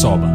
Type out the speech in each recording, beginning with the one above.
soba.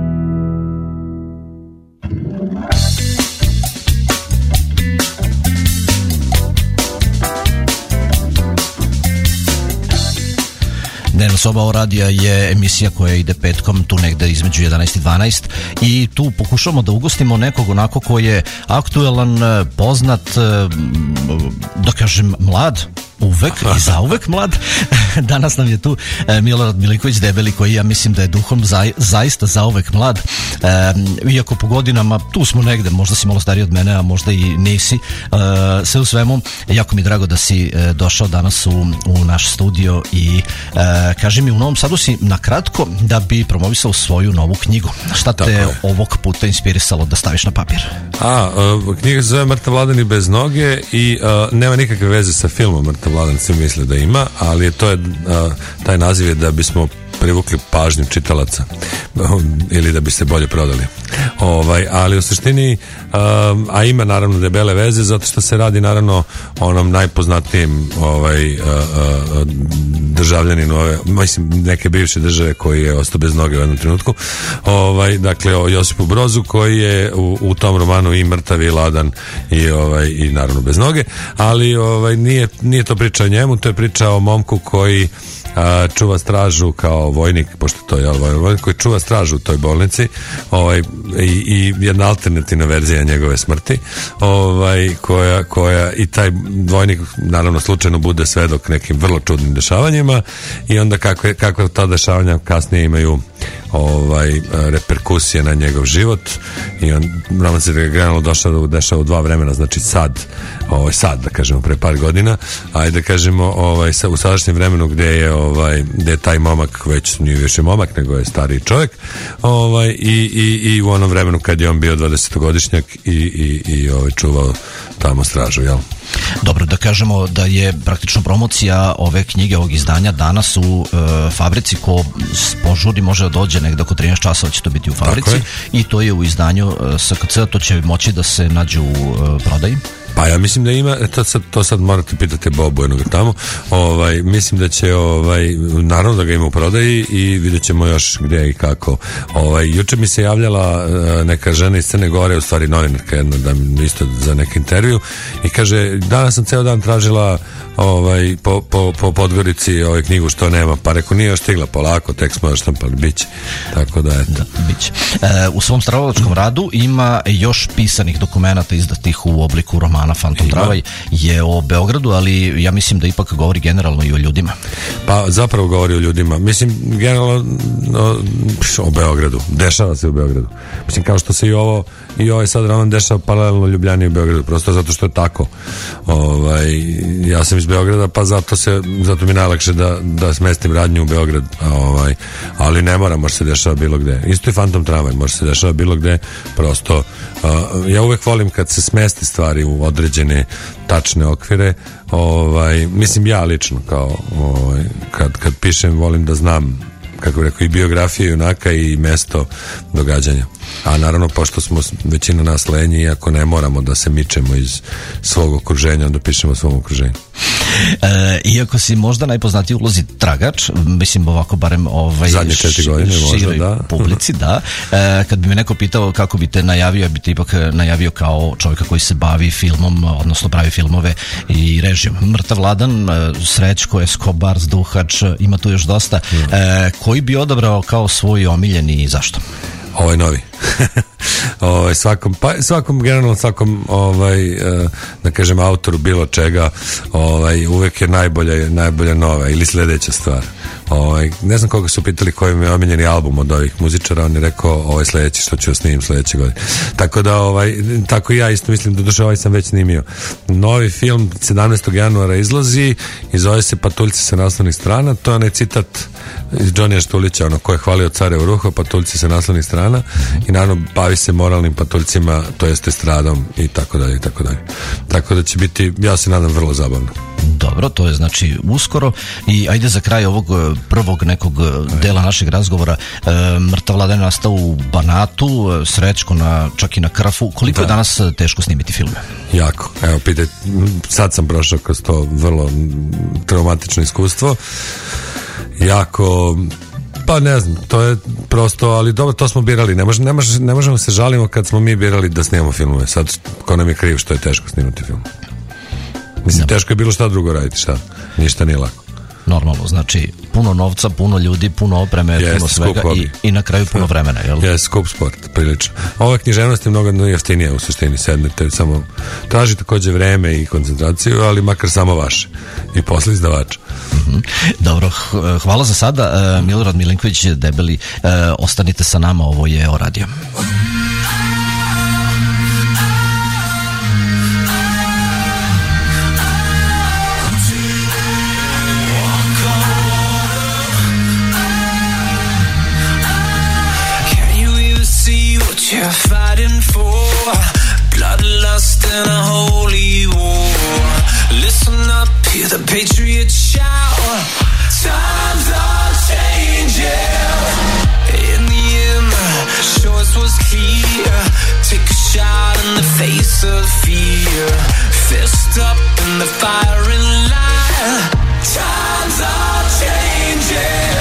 Dnevna soba o radija je emisija koja ide petkom tu negde između 11 i 12 i tu pokušamo da ugostimo nekog onako ko je aktuelan, poznat, da kažem mlad, uvek i zauvek mlad. Danas nam je tu Milorad Milinković Debeli, koji ja mislim da je duhom zaista zauvek mlad, iako po godinama tu smo negde, možda si malo stariji od mene, a možda i nisi. Sve u svemu, jako mi je drago da si došao danas u naš studio i kaži mi, u Novom Sadu si na kratko da bi promovisao svoju novu knjigu. Šta te ovog puta inspirisalo da staviš na papir? Knjiga se zove Mrtav Vladan i bez noge i nema nikakve veze sa filmom Mrtav Vladan, svi misle da ima, ali to je taj naziv je da bismo privukli pažnju čitalaca ili da bi se bolje prodali. Ali u suštini a ima naravno debele veze zato što se radi naravno o onom najpoznatijem državljaninu mislim neke bivše države koji je ostao bez noge u jednom trenutku, dakle o Josipu Brozu koji je u tom romanu i mrtav i ladan i naravno bez noge, ali nije to priča o njemu, to je priča o momku koji čuva stražu kao vojnik, pošto to je vojnik koji čuva stražu u toj bolnici i jedna alternativna verzija njegove smrti koja i taj vojnik naravno slučajno bude svedok nekim vrlo čudnim dešavanjima i onda kakve ta dešavanja kasnije imaju reperkusije na njegov život i roman se generalno dešava u dva vremena, znači sad da kažemo pre par godina, ajde da kažemo u sadašnjem vremenu gde je taj momak već nije više momak nego je stariji čovjek i u onom vremenu kad je on bio 20-godišnjak i čuvao tamo stražu, jel? Dobro, da kažemo da je praktično promocija ove knjige, ovog izdanja danas u fabrici. Ko požuri može da dođe negde oko 13 časova će to biti u fabrici i to je u izdanju SKC, to će moći da se nađe u prodaji. Pa ja mislim da ima, to sad morate pitati Bobu jednog tamo, mislim da će, naravno da ga ima u prodaji i vidjet ćemo još gdje i kako. Juče mi se javljala neka žena iz Crne Gore, u stvari novinarka jedna, da mi isto za neki intervju i kaže, danas sam ceo dan tražila po Podgorici knjigu što nema, pa reko nije još stigla, polako, tek smo još štampali, biće. Tako da, eto. Biće. U svom stvaralačkom radu ima još pisanih dokumenata izdatih u obliku romana Fantom Travaj, je o Beogradu, ali ja mislim da ipak govori generalno i o ljudima. Pa zapravo govori o ljudima. Mislim, generalno o Beogradu. Dešava se u Beogradu. Mislim, kao što se i ovaj sad roman dešava paralelno Ljubljani i Beogradu, prosto zato što je tako. Ja sam iz Beograda, pa zato mi je najlakše da smestim radnju u Beograd. Ali ne mora, može se dešava bilo gde. Isto i Fantom Travaj, može se dešava bilo gde, prosto ja uvek volim kad se smesti stvari u određene tačne okvire, mislim ja lično kao kad pišem volim da znam, kako rekao, i biografiju junaka i mesto događanja. A naravno, pošto smo većina nas lenji, iako ne moramo da se mičemo iz svog okruženja, onda pišemo o svom okruženju. Iako si možda najpoznatiji ulozi tragač, mislim ovako barem zadnje 4 godine široj publici, da. Kad bi me neko pitao kako bi te najavio, ja bi te ipak najavio kao čovjeka koji se bavi filmom, odnosno pravi filmove i režijom. Mrtav Vladan, Srećko, Escobar, Zduhač, ima tu još dosta. Koji bi odabrao kao svoj omiljeni i zašto? Ovo je novi. Generalno svakom da kažem autoru bilo čega uvek je najbolja nova ili sljedeća stvar. Ne znam koga su pitali koji mi je omiljeni album od ovih muzičara, on je rekao ovo je sljedeći što ću snimim sljedeće godine. Tako da tako i ja isto mislim, do duše sam već snimio. Novi film 17. januara izlazi i zove se Patuljci sa naslovnih strana, to je onaj citat iz Džonija Štulića, ko je hvalio Carevo ruho, patuljci sa naslovnih strana i naravno bavi se moralnim patuljcima, to jeste stradom i tako dalje i tako dalje. Tako da će biti, ja se nadam, vrlo zabavno. Dobro, to je znači uskoro. I ajde za kraj ovog prvog nekog dela našeg razgovora, Mrtav Vladan je nastao u Banatu, Srećko čak i na Krfu. Koliko je danas teško snimiti filme? Jako. Evo, pitaj, sad sam prošao kroz to vrlo traumatično iskustvo. Jako, Pa ne znam, to je prosto, ali dobro, to smo birali. Ne možemo se žalimo kad smo mi birali da snimamo filmove. Sad, ko nam je kriv što je teško snimati film. Mislim, teško je bilo šta drugo raditi, šta? Ništa nije lako. Normalno, znači puno novca, puno ljudi, puno opreme, puno svega i na kraju puno vremena, jel? Je, skup sport, prilično. Ova književnost je mnogo jeftinija u suštini, sednete, samo traži takođe vreme i koncentraciju, ali makar samo vaše i posle izdavača. Dobro, hvala za sada. Milorad Milenković, Debeli, ostanite sa nama, ovo je O Radio. You're fighting for bloodlust and a holy war. Listen up, hear the patriots shout. Times are changing. In the end, choice was clear. Take a shot in the face of fear. Fist up in the firing line. Times are changing.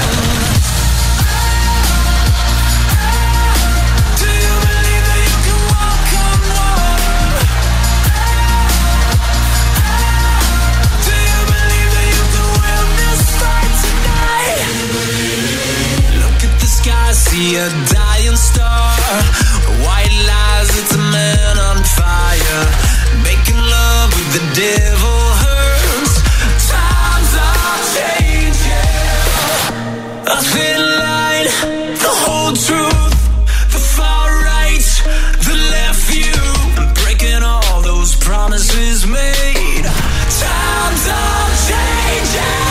See a dying star, white lies, it's a man on fire. Making love with the devil hurts. Times are changing. A thin line, the whole truth, the far right, the left view, breaking all those promises made. Times are changing.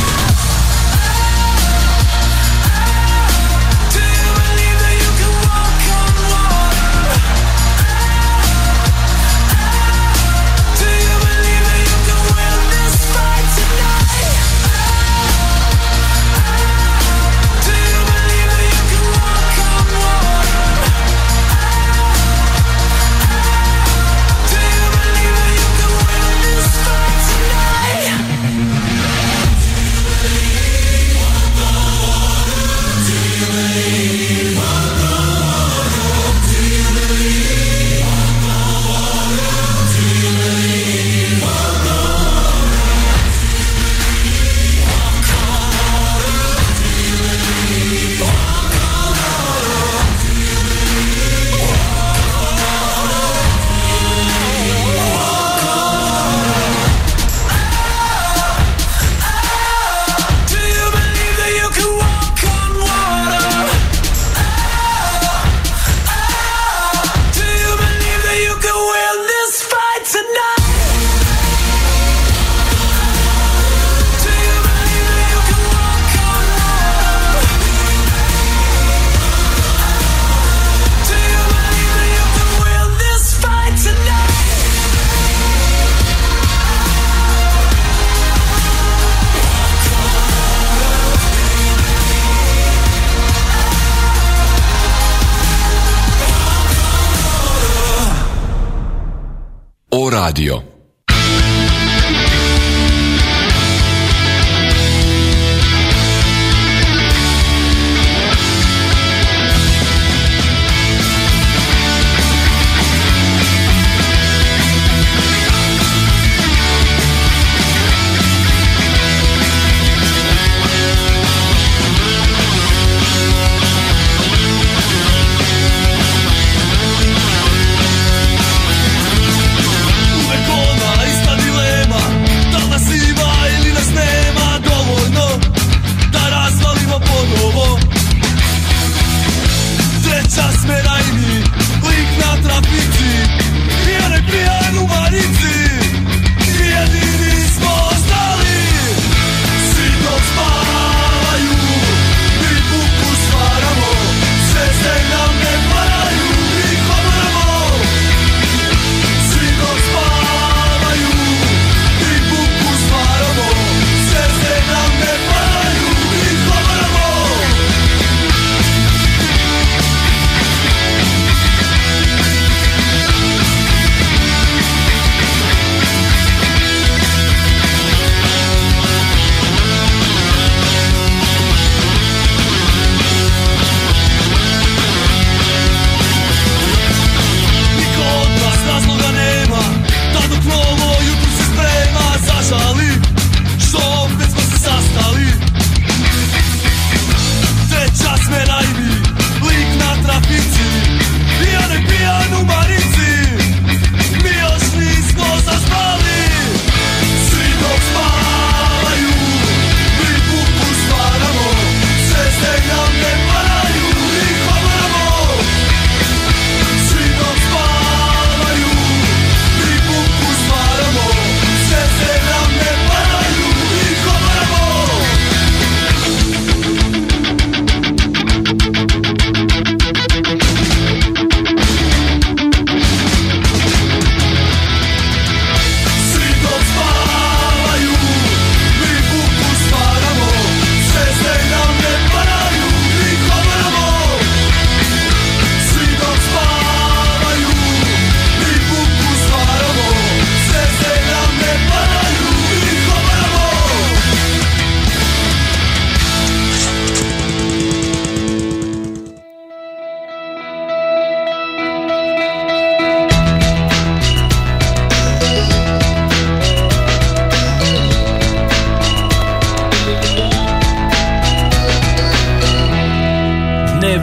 O Radio. We're going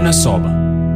Dnevna soba.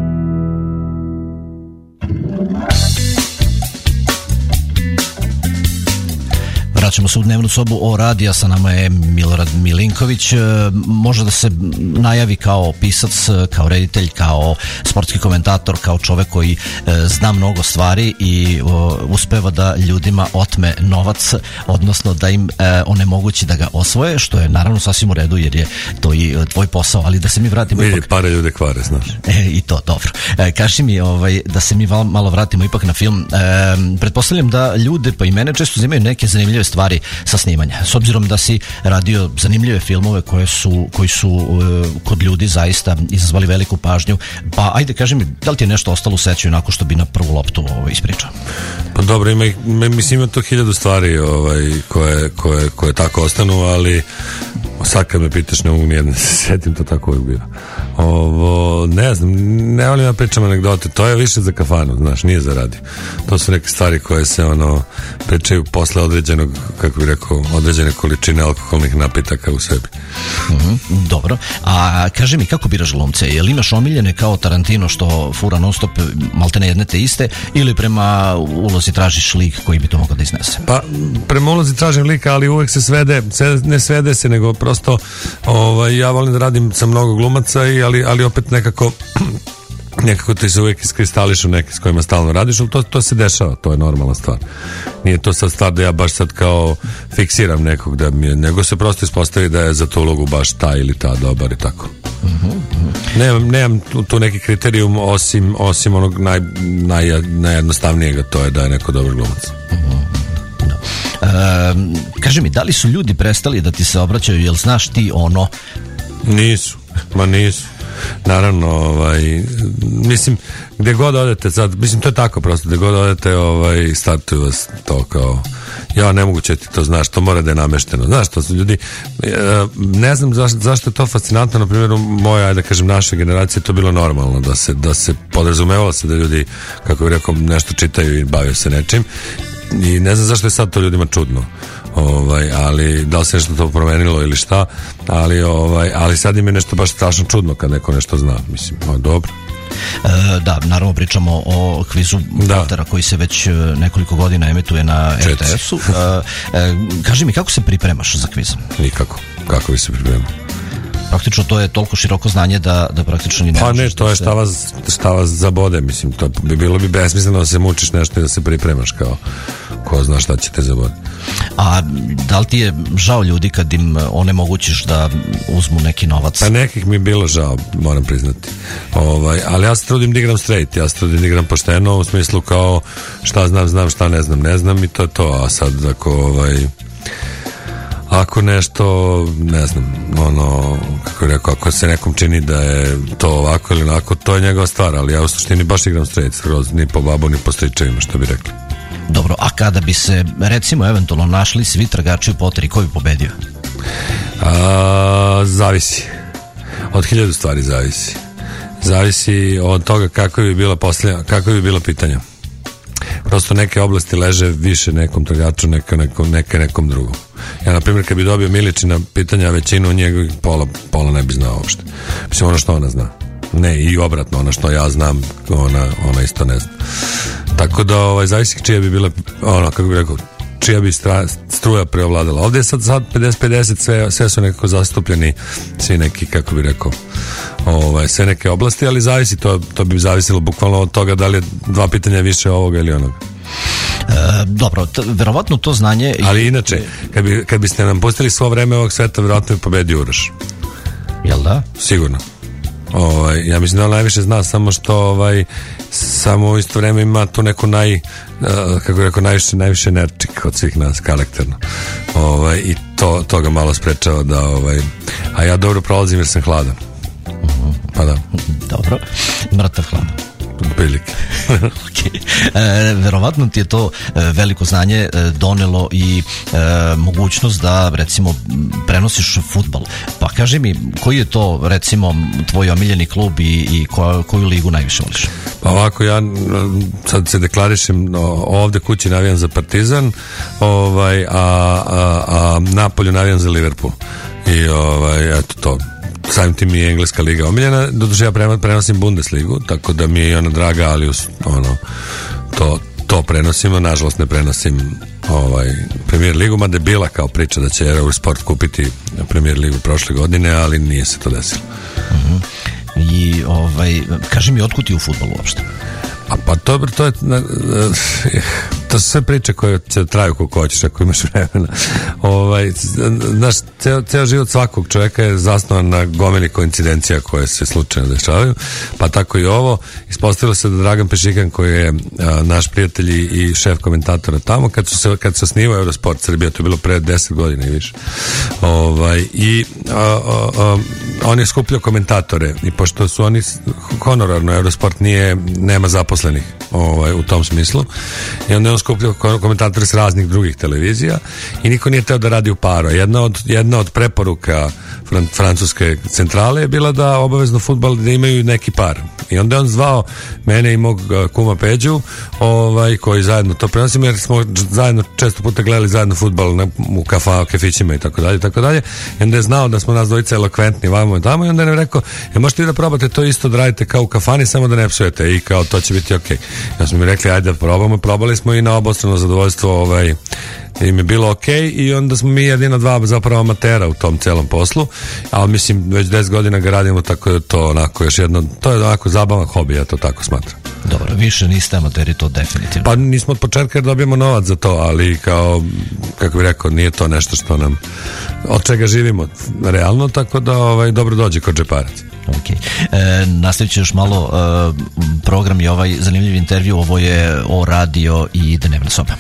Vraćamo se u dnevnu sobu o radija, sa nama je Milorad Milinković. Može da se najavi kao pisac, kao reditelj, kao sportski komentator, kao čovek koji zna mnogo stvari i uspeva da ljudima otme novac, odnosno da im onemogući da ga osvoje, što je naravno sasvim u redu jer je to i tvoj posao, ali da se mi vratimo ipak... pare ljude kvare, znaš. I to, dobro. Kaži mi da se mi malo vratimo ipak na film. Pretpostavljam da ljude, pa i mene, često uzimaju neke zanimljive stvari sa snimanja. S obzirom da si radio zanimljive filmove koji su kod ljudi zaista izazvali veliku pažnju, pa ajde kaži mi, da li ti je nešto ostalo u sećanju nakon što bi na prvu loptu ispričao? Pa dobro, ima to 1000 stvari koje tako ostanu, ali sad kad me pitaš ne mogu nijedne se setim, to tako uvijek bio. Ne znam, ne volim ja pričam anegdote, to je više za kafanu, znaš, nije za radio. To su neke stvari koje se pričaju posle određenog, kako bih rekao, određene količine alkoholnih napitaka u sebi. Dobro, a kaži mi, kako biraš glumce? Jel imaš omiljene kao Tarantino što fura non stop maltene jedne te iste, ili prema ulozi tražiš lik koji bi to mogao da iznese? Pa prema ulozi tražim lika, ali uvek se ne svede se, nego prosto ja volim da radim sa mnogo glumaca, ali opet nekako ti se uvijek iskristališu neki s kojima stalno radiš, ali to se dešava, to je normalna stvar. Nije to sad stvar da ja baš sad kao fiksiram nekog, nego se prosto ispostavi da je za tu ulogu baš ta ili ta dobar i tako. Nemam tu neki kriterijum osim onog najjednostavnijega, to je da je neko dobar glumac. Kaži mi, da li su ljudi prestali da ti se obraćaju, jel znaš ti ono? Nisu. Naravno, mislim, gdje god odete sad, mislim, to je tako prosto, gdje god odete, startuju vas to kao, ja ne mogu će ti to, znaš, to mora da je namešteno, znaš, to su ljudi, ne znam zašto je to fascinantno, na primjer, u mojoj, ajde da kažem, našoj generaciji to bilo normalno, da se podrazumevalo se da ljudi, kako bih rekao, nešto čitaju i bavio se nečim, i ne znam zašto je sad to ljudima čudno. Ali da li se nešto to promenilo ili šta, ali sad im je nešto baš strašno čudno kad neko nešto zna, mislim, dobro. Da, naravno pričamo o kvizu Valtera koji se već nekoliko godina emituje na RTS-u. Kaži mi, kako se pripremaš za kviz? Nikako, kako bi se pripremao? Praktično to je toliko široko znanje da praktično ni ne možeš. Pa ne, to je šta vas zabode, mislim, to bi bilo besmisleno da se mučiš nešto i da se pripremaš kao ko zna šta će te zaboditi. A da li ti je žao ljudi kad im onemogućiš da uzmu neki novac? Pa nekih mi je bilo žao, moram priznati. Ali ja se trudim da igram straight, ja se trudim da igram pošteno, u smislu kao šta znam, šta ne znam i to je to, a sad ako nešto, ne znam, kako je rekao, ako se nekom čini da je to ovako ili onako, to je njegova stvar, ali ja u suštini baš igram straight, skroz, ni po babu, ni po stričevima, što bi rekli. Dobro, a kada bi se, recimo, eventualno našli svi tragači u Poteri, ko bi pobedio? Zavisi. Od 1000 stvari zavisi. Zavisi od toga kako bi bilo pitanja. Prosto neke oblasti leže više nekom tragaču, neke nekom drugom. Ja, na primjer, kad bi dobio Miličina pitanja, većinu njegovih pola ne bi znao uopšte. Mislim, ono što ona zna. Ne, i obratno, ono što ja znam, ona isto ne zna. Tako da, zavisi čija bi bila, kako bi rekao, čija bi struja preovladala. Ovdje je sad 50-50, sve su nekako zastupljeni, svi neki, kako bi rekao, sve neke oblasti, ali zavisi, to bi zavisilo bukvalno od toga da li je 2 pitanja više ovoga ili onoga. Dobro, verovatno to znanje... Ali inače, kad biste nam pustili svo vreme ovog sveta, verovatno bi pobedio Uroš. Jel da? Sigurno. Ja mislim da on najviše zna, samo što samo u isto vreme ima tu neku kako rekao, najviše nerčik od svih nas, karakterno. I to ga malo sprečava da a ja dobro prolazim jer sam hladan. Pa da. Dobro, mrtav hladan. Prilike. Okay. Verovatno ti je to veliko znanje donelo i mogućnost da, recimo, prenosiš fudbal. Pa kaži mi, koji je to, recimo, tvoj omiljeni klub i koju ligu najviše voliš? Pa ovako, ja sad se deklarišem, ovde kući navijam za Partizan, a Napolju navijam za Liverpool. I eto to. samim tim mi je engleska liga omiljena. Doduše ja prenosim Bundesligu, tako da mi je i ona draga, ali to prenosimo. Nažalost ne prenosim Premier ligu, mada je bila kao priča da će Eurosport kupiti Premier ligu prošle godine, ali nije se to desilo. I kaži mi, otkud ti u fudbalu uopšte? Pa to su sve priče koje će traju koliko hoćeš ako imaš vremena. Znaš, ceo život svakog čovjeka je zasnovan na gomili koincidencija koje se slučajno dešavaju, pa tako i ovo. Ispostavilo se da Dragan Pešikan, koji je naš prijatelj i šef komentatora tamo, kad se osnivao Eurosport Srbija, to je bilo pre 10 godina i više, on je skupljao komentatore, i pošto su oni honorarno, Eurosport nema zaposlenih u tom smislu, i onda je on skupljao komentatore s raznih drugih televizija i niko nije teo da radi u paru. Jedna od preporuka francuske centrale je bila da obavezno fudbal da imaju neki par, i onda je on zvao mene i mog kuma Peđu, koji zajedno to prenosimo, jer smo zajedno često puta gledali zajedno fudbal u kafićima i tako dalje, i onda je znao da smo nas dvojica elokventni vamo i tamo, i onda je rekao, možete vi da probate to isto da radite kao u kafani, samo da ne psujete, i kao to će biti okej. Ja smo mi rekli, ajde da probamo, probali smo i na obostrano zadovoljstvo im je bilo okej, i onda smo mi jedina dva zapravo amatera u tom celom poslu, ali mislim već 10 godina ga radimo, tako da to onako još jedno, to je onako zabavan hobi, ja to tako smatram. Dobro, više niste amateri, to definitivno. Pa nismo od početka jer dobijemo novac za to, ali kao, kako bih rekao, nije to nešto što nam, od čega živimo realno, tako da dobro dođe kod džeparac. Ok. Nastavit ću još malo program i ovaj zanimljiv intervju. Ovo je O radio i Dnevna soba.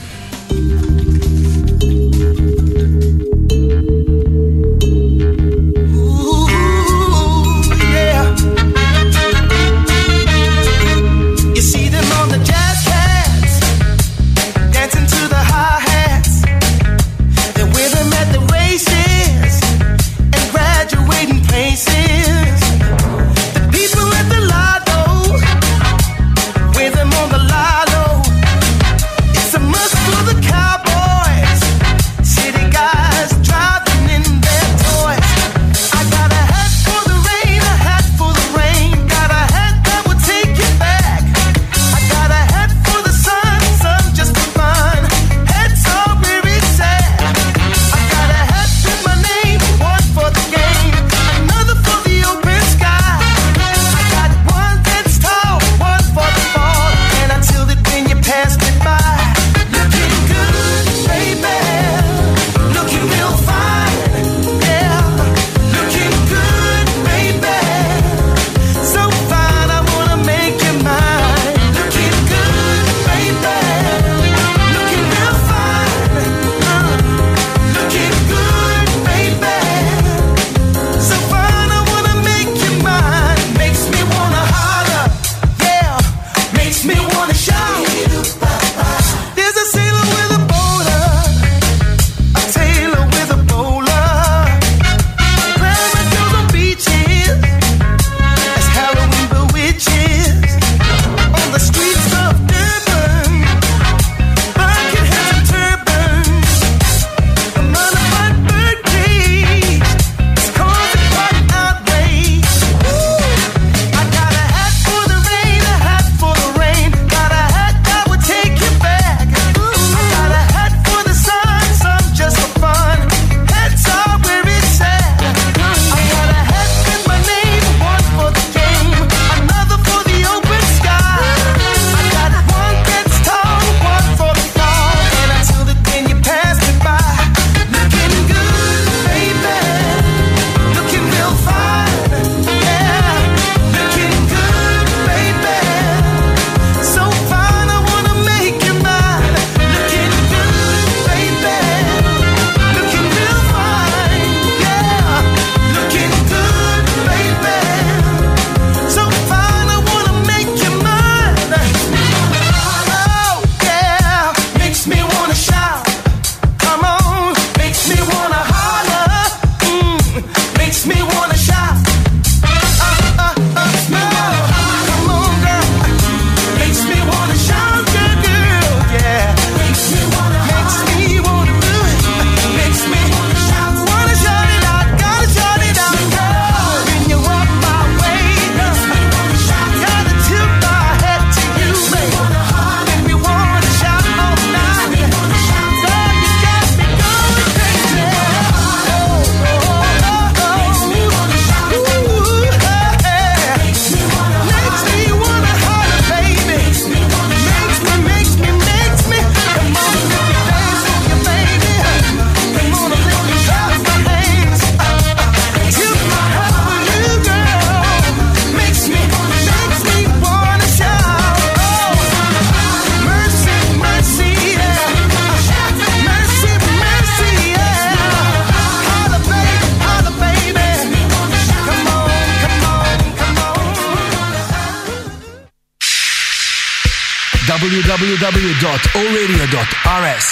www.oradio.rs.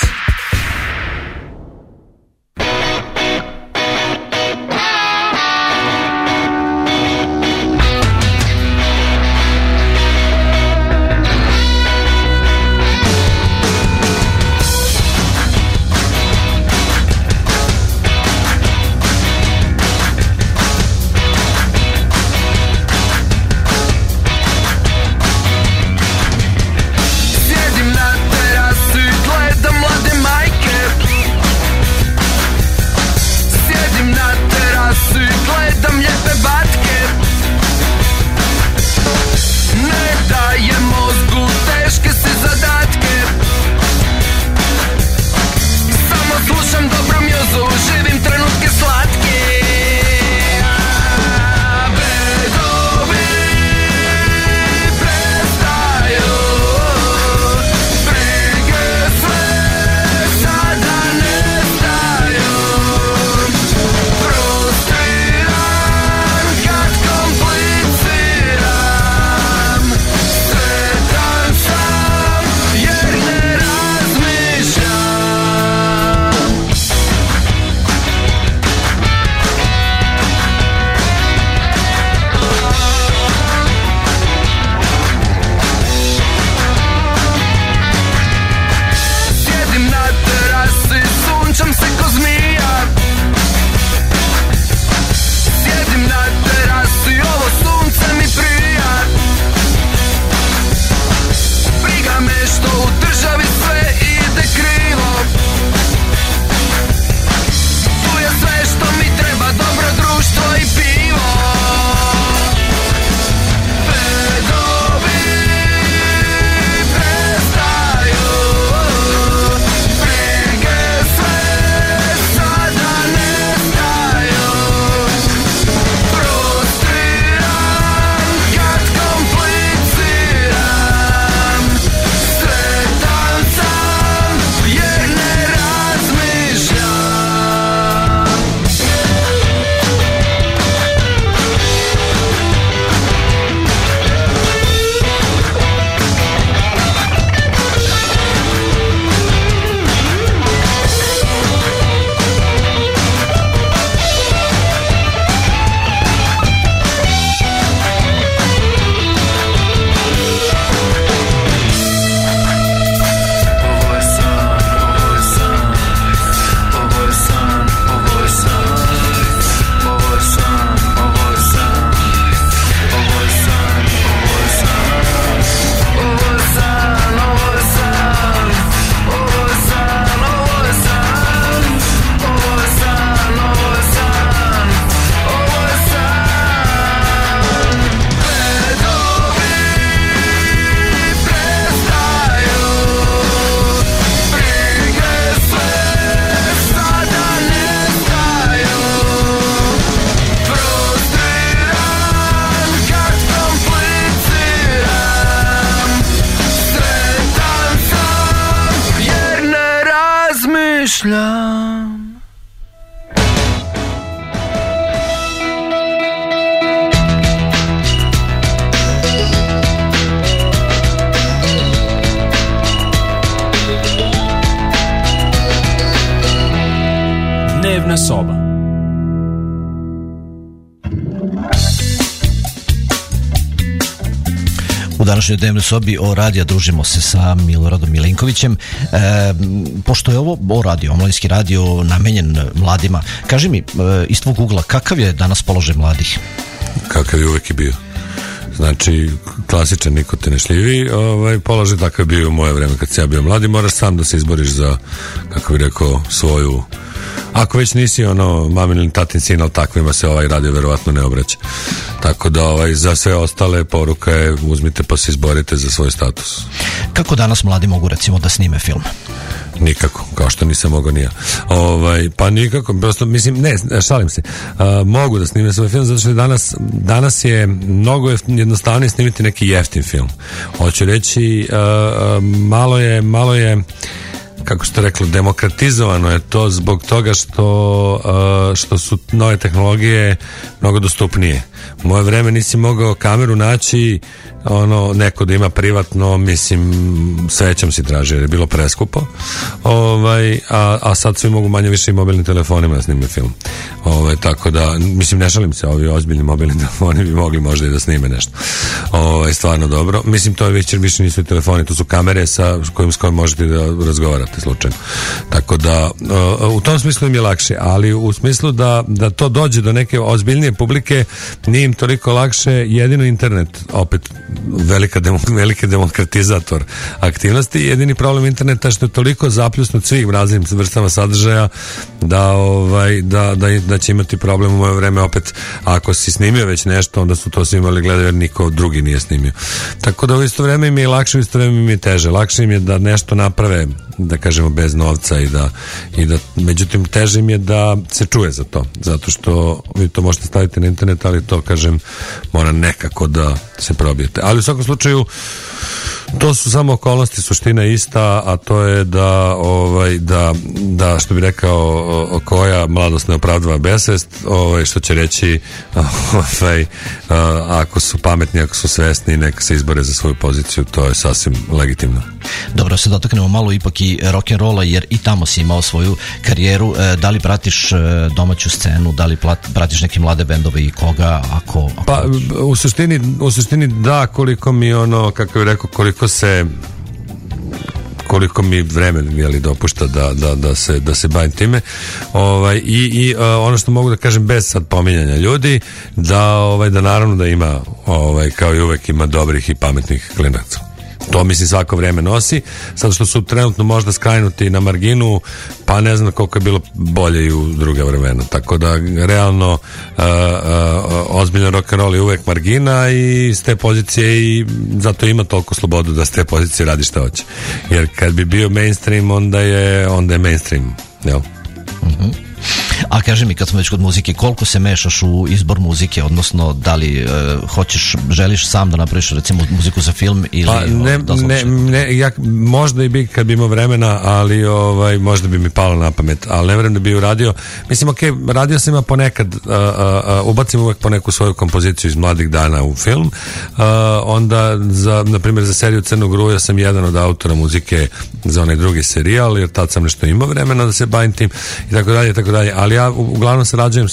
razmišljam. Dnevna soba. U današnjoj dnevnoj sobi o radija družimo se sa Miloradom Milinkovićem. Pošto je ovo radio, omladinski radio namenjen mladima, kaži mi iz tvog ugla, kakav je danas položaj mladih? Kakav je uvek i bio. Znači, klasičan, niko te ne šljivi. Položaj takav je bio u moje vreme kad sam ja bio mladi. Moraš sam da se izboriš za, kako bih rekao, svoju... Ako već nisi mamin ili tatin sin, ali takvima se radio verovatno ne obraća. Tako da za sve ostale poruka je uzmite pa se izborite za svoj status. Kako danas mladi mogu recimo da snime film? Nikako, kao što nisam mogao ni ja. Pa nikako, prosto mislim, ne, šalim se. Mogu da snime svoj film zato što danas je mnogo jednostavnije snimiti neki jeftin film. Hoću reći, malo je kako ste rekli, demokratizovano je to zbog toga što su nove tehnologije mnogo dostupnije. U moje vreme nisi mogao kameru naći neko da ima privatno, mislim, svećom si tražio jer je bilo preskupo, a sad svi mogu manje više i mobilnim telefonima da snime film, tako da, mislim, ne šalim se, ovi ozbiljni mobilni telefoni bi mogli možda i da snime nešto, stvarno dobro, mislim, to je više nisu telefoni, to su kamere s kojim možete da razgovarate slučajno, tako da u tom smislu im je lakše, ali u smislu da to dođe do neke ozbiljnije publike nije im toliko lakše, jedino internet, opet veliki demokratizator aktivnosti. Jedini problem interneta je što je toliko zapljusnut svih raznim vrstama sadržaja da će imati problem u moje vreme opet, ako si snimio već nešto, onda su to svi imali gledaju jer niko drugi nije snimio. Tako da u isto vreme im je lakše, u isto vreme im je teže. Lakše im je da nešto naprave, da kažemo, bez novca i da međutim teže im je da se čuje za to, zato što vi to možete staviti na internet, ali to, kažem, mora nekako da se probijete. Ali u svakom slučaju to su samo okolnosti, suština je ista, a to je da što bi rekao koja mladost ne opravdava besvest, što će reći ako su pametni, ako su svesni, neka se izbore za svoju poziciju, to je sasvim legitimno. Dobro, se dotaknemo malo ipak i rock'n'rolla, jer i tamo si imao svoju karijeru. Da li pratiš domaću scenu, da li pratiš neke mlade bendove i koga, ako pa u suštini da, koliko mi kako bih rekao, koliko mi vreme dopušta da se bavim time, i ono što mogu da kažem bez sad pominjanja ljudi, da naravno da ima, kao i uvek, ima dobrih i pametnih klinaca. To mislim svako vreme nosi, sad što su trenutno možda skrajnuti na marginu, pa ne znam koliko je bilo bolje i u druga vremena, tako da realno ozbiljan rock'n'roll je uvek margina i s te pozicije, i zato ima toliko slobodu da s te pozicije radi šta hoće, jer kad bi bio mainstream onda je mainstream, jel? Mhm. A kaži mi, kad smo već kod muzike, koliko se mešaš u izbor muzike, odnosno da li želiš sam da napraviš recimo muziku za film ili... Pa ja možda i bi kad bi imao vremena, ali možda bi mi palo na pamet, ali ne vjerujem da bi uradio. Mislim, radio sam ja ponekad, ubacim uvek po neku svoju kompoziciju iz mladih dana u film, onda na primjer za seriju Crnog ruja sam jedan od autora muzike za onaj drugi serijal, jer tad sam nešto imao vremena da se bavim tim i tako dalje, ali ja uglavnom sarađujem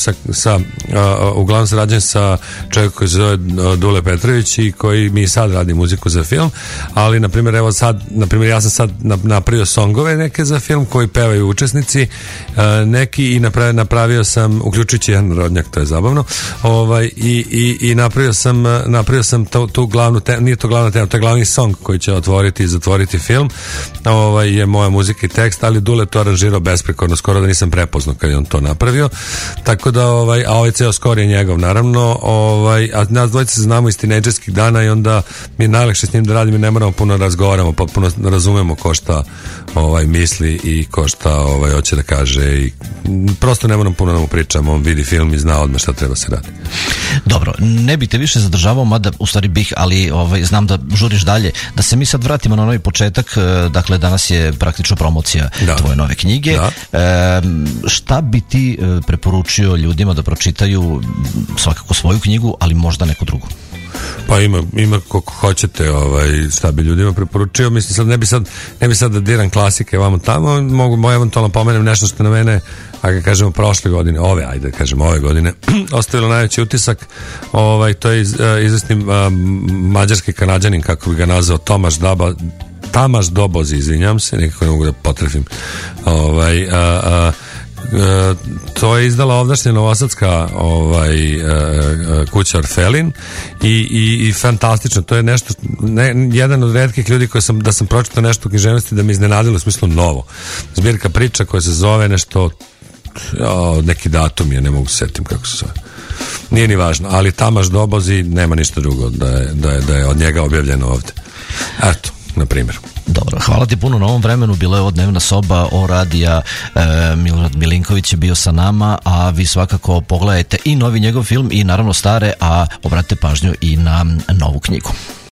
sa čovjekom koji se zove Dule Petrović i koji mi sad radi muziku za film, ali na primjer ja sam sad napravio songove neke za film koji pevaju učesnici neki, i napravio sam, uključujući jedan rodnjak, to je zabavno, i napravio sam tu glavnu temu, nije to glavna tema, to je glavni song koji će otvoriti i zatvoriti film, je moja muzika i tekst, ali Dule to aranžirao besprekorno, skoro da nisam prepoznao kad je on to napravio, tako da a ceo skor je njegov, naravno, a nas dvojice se znamo iz tinejdžerskih dana i onda mi je najlakše s njim da radim i ne moramo puno razgovaramo, potpuno razumemo ko šta misli i ko šta hoće da kaže, i prosto ne moram puno da mu pričam, on vidi film i zna odmah šta treba se raditi. Dobro, ne bih te više zadržavao, mada u stvari bih, ali znam da žuriš dalje, da se mi sad vratimo na novi početak. Dakle, danas je praktično promocija tvoje nove knjige. Šta bi ti preporučio ljudima da pročitaju? Svakako svoju knjigu, ali možda neku drugu. Pa ima koliko hoćete, šta bi ljudima preporučio. Mislim, sad ne bi sad da diram klasike vamo tamo, mogu eventualno pomenem nešto što na mene, ako kažemo prošle godine, ove godine ostavilo najveći utisak. To je izvesni mađarski Kanadjanin, kako bi ga nazvao, Tamaš Dobozi, izvinjam se, nekako ne mogu da potrefim. To je izdala ovdašnja novosadska kuća Orfelin i fantastično, to je nešto, jedan od retkih ljudi da sam pročitao nešto u književnosti da me iznenadilo u smislu novo. Zbirka priča koja se zove nešto, neki datum je, ne mogu se setim kako se zove. Nije ni važno, ali Tamaš Dobozi, nema ništa drugo da je od njega objavljeno ovde. Eto, na primjer. Dobro, hvala ti puno na ovom vremenu, bilo je ovo Dnevna soba o radija, Milorad Milinković je bio sa nama, a vi svakako pogledajte i novi njegov film i naravno stare, a obratite pažnju i na novu knjigu.